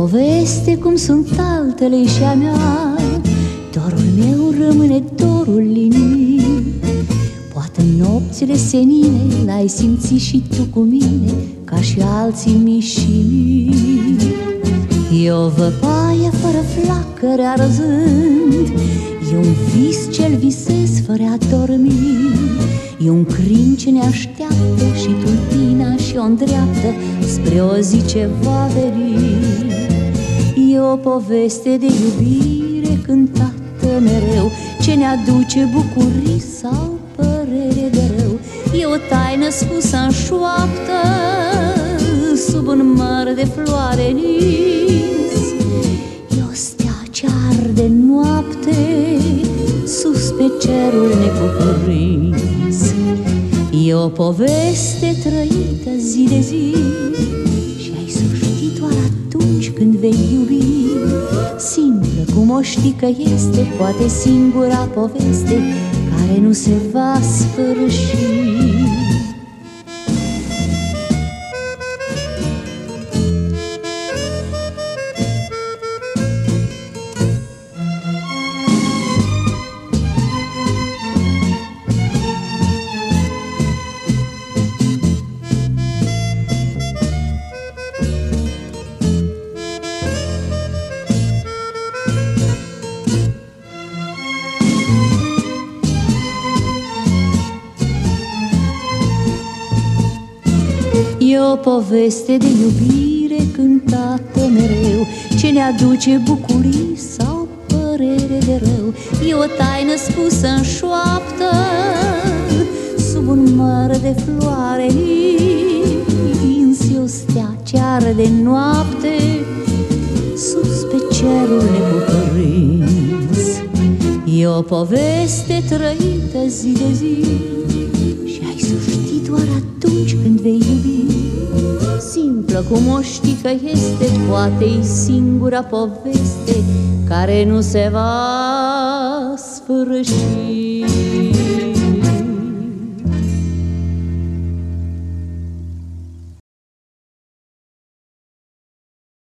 poveste cum sunt altele și a mea, dorul meu rămâne dorul inimii. Poate în nopțile senine l-ai simțit și tu cu mine, ca și alții mii și mii. E o văpaie fără flacăre arzând, e un vis ce-l visez fără a dormi. E un crin ce ne așteaptă și tulpina și o îndreaptă spre o zi ce va veni. E o poveste de iubire cântată mereu, ce ne aduce bucurii sau părere de rău. E o taină spusă în șoaptă sub un măr de floare nis. E o stea ce arde noapte sus pe cerul necuprins. E o poveste trăită zi de zi și ai să știi doar atunci când vei iubi. Simplă cum o știi că este, poate singura poveste care nu se va sfârși. E o poveste de iubire cântată mereu, ce ne aduce bucurii sau părere de rău. E o taină spusă în șoaptă sub un măr de floare nins. E o stea ce arde noapte sus pe cerul necuprins. E o poveste trăită zi de zi și ai să știi doar atunci când vei iubi. Simplă cum o știi că este, poate-i singura poveste care nu se va sfârși.